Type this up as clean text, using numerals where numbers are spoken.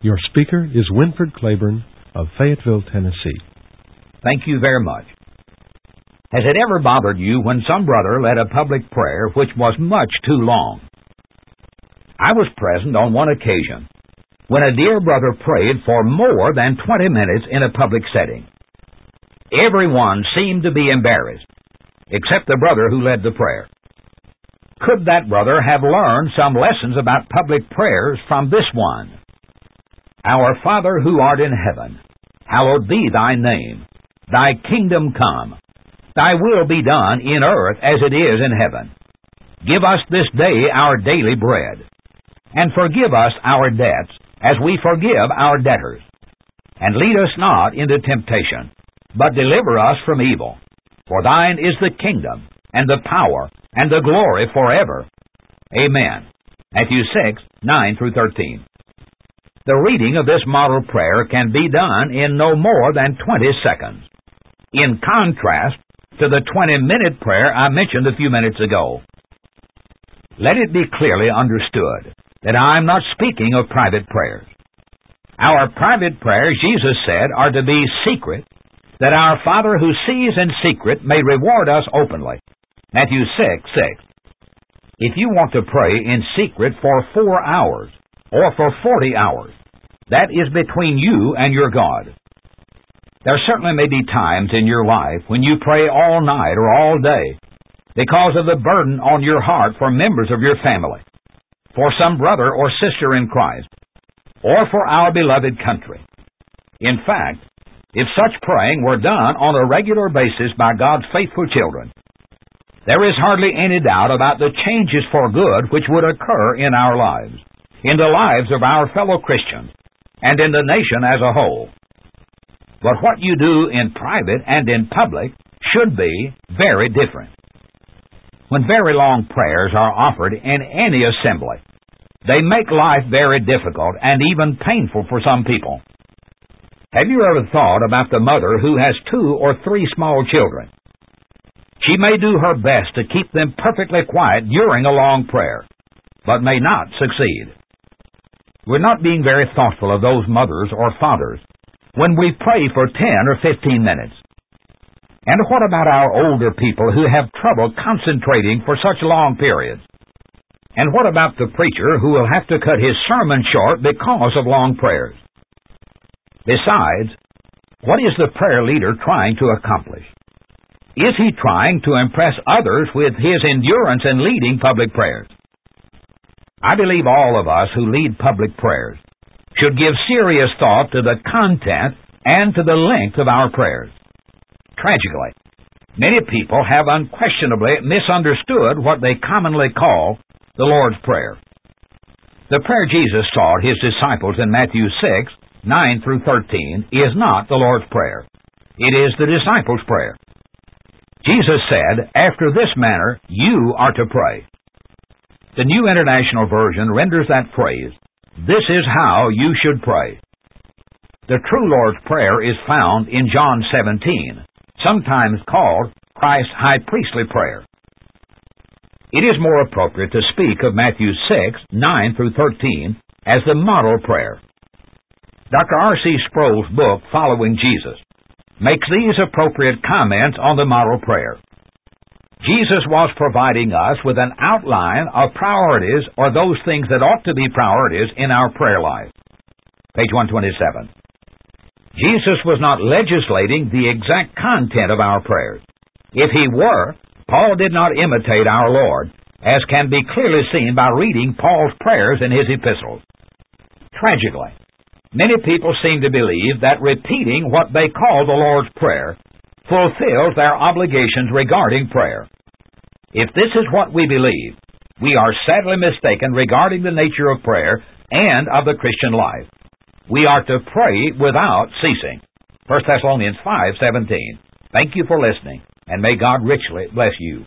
Your speaker is Winford Claiborne of Fayetteville, Tennessee. Thank you very much. Has it ever bothered you when some brother led a public prayer which was much too long? I was present on one occasion when a dear brother prayed for more than 20 minutes in a public setting. Everyone seemed to be embarrassed, except the brother who led the prayer. Could that brother have learned some lessons about public prayers from this one? Our Father who art in heaven, hallowed be thy name. Thy kingdom come. Thy will be done in earth as it is in heaven. Give us this day our daily bread. And forgive us our debts as we forgive our debtors. And lead us not into temptation, but deliver us from evil. For thine is the kingdom, and the power, and the glory forever. Amen. Matthew 6, 9 through 13. The reading of this model prayer can be done in no more than 20 seconds, in contrast to the 20-minute prayer I mentioned a few minutes ago. Let it be clearly understood that I am not speaking of private prayers. Our private prayers, Jesus said, are to be secret, that our Father who sees in secret may reward us openly. Matthew 6, 6. If you want to pray in secret for 4 hours, or for 40 hours, that is between you and your God. There certainly may be times in your life when you pray all night or all day because of the burden on your heart for members of your family, for some brother or sister in Christ, or for our beloved country. In fact, if such praying were done on a regular basis by God's faithful children, there is hardly any doubt about the changes for good which would occur in our lives, in the lives of our fellow Christians, and in the nation as a whole. But what you do in private and in public should be very different. When very long prayers are offered in any assembly, they make life very difficult and even painful for some people. Have you ever thought about the mother who has 2 or 3 small children? She may do her best to keep them perfectly quiet during a long prayer, but may not succeed. We're not being very thoughtful of those mothers or fathers when we pray for 10 or 15 minutes. And what about our older people who have trouble concentrating for such long periods? And what about the preacher who will have to cut his sermon short because of long prayers? Besides, what is the prayer leader trying to accomplish? Is he trying to impress others with his endurance in leading public prayers? I believe all of us who lead public prayers should give serious thought to the content and to the length of our prayers. Tragically, many people have unquestionably misunderstood what they commonly call the Lord's Prayer. The prayer Jesus taught his disciples in Matthew 6, 9 through 13 is not the Lord's Prayer. It is the disciples' prayer. Jesus said, "After this manner you are to pray." The New International Version renders that phrase, "This is how you should pray." The true Lord's Prayer is found in John 17, sometimes called Christ's high priestly prayer. It is more appropriate to speak of Matthew 6, 9 through 13 as the model prayer. Dr. R.C. Sproul's book, Following Jesus, makes these appropriate comments on the model prayer. Jesus was providing us with an outline of priorities or those things that ought to be priorities in our prayer life. Page 127. Jesus was not legislating the exact content of our prayers. If he were, Paul did not imitate our Lord, as can be clearly seen by reading Paul's prayers in his epistles. Tragically, many people seem to believe that repeating what they call the Lord's Prayer fulfills their obligations regarding prayer. If this is what we believe, we are sadly mistaken regarding the nature of prayer and of the Christian life. We are to pray without ceasing. 1 Thessalonians 5:17. Thank you for listening, and may God richly bless you.